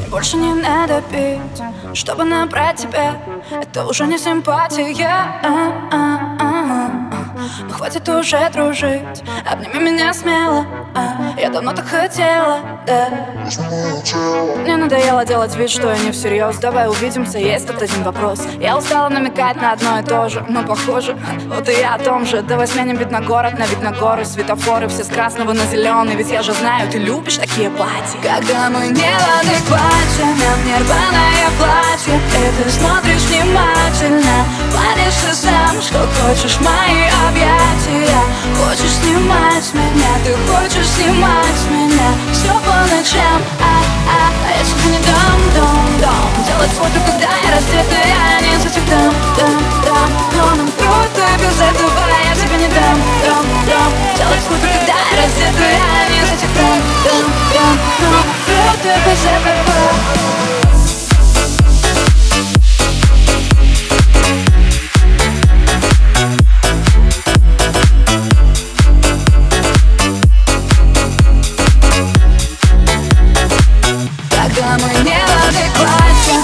Больше не надо пить, чтобы набрать тебя. Это уже не симпатия. Ну хватит уже дружить, обними меня смело. Я давно так хотела, да. Мне надоело делать вид, что я не всерьез. Давай увидимся, есть тут один вопрос. Я устала намекать на одно и то же, но похоже, вот и я о том же. Давай сменим вид на город, на вид на горы. Светофоры все с красного на зеленый. Ведь я же знаю, ты любишь такие платья. Когда мы не в адеквате, на мне рваное платье, и ты смотришь внимательно. Планишься сам, что хочешь мои объятия. Хочешь снимать меня, ты хочешь снимать меня. Все по ночам, я тебе не дам. Делать фото, когда я раздетая, не за этих дам. Но нам круто без этого, я тебе не дам. Делать фото, когда я раздетая, не за этих дам. Но нам круто без этого. Когда мы не в адеквате.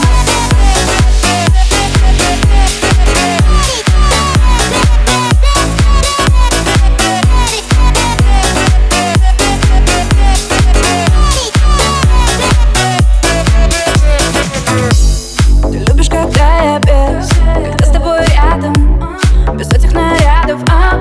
Ты любишь, когда я без, когда с тобой рядом, без этих нарядов.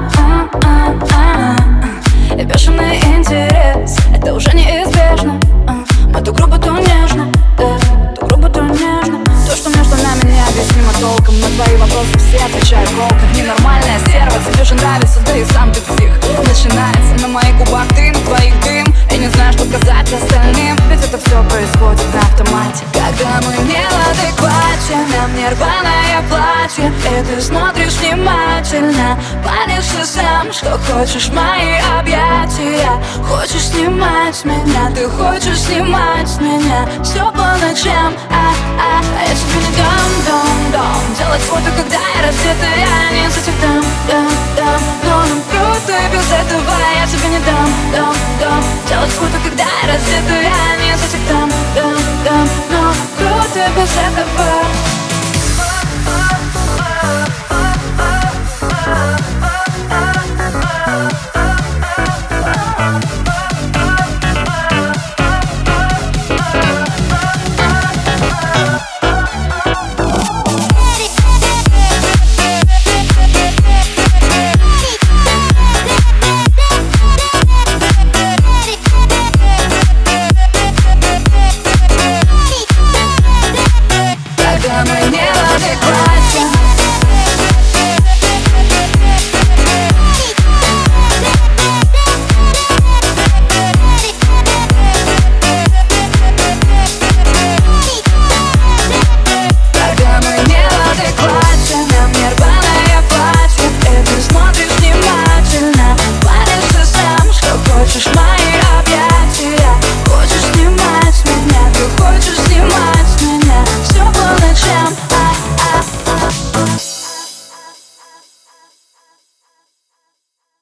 И бешеный интерес, это уже неизбежно. Мы то грубо, то нежно, да, то грубо, то нежно. То, что между нами не объяснимо толком. На твои вопросы все отвечаю колко. Ненормальная стерва, тебе же нравится, да и сам ты псих. Начинается на моих губах ты, на твоих дым. Я не знаю, что сказать остальным, ведь это все происходит на автомате. Когда мы не в адеквате, на мне рваное платье, и ты смотришь внимательно. Планишься сам, что хочешь мои объятия. Хочешь снимать меня, ты хочешь снимать меня. Все по ночам, я тебе не дам. Делать фото, когда я раздетая, не за этих дам. Но нам круто без этого, я тебе не дам. Делать фото, когда я раздетая, не за этих дам. Но нам круто без этого.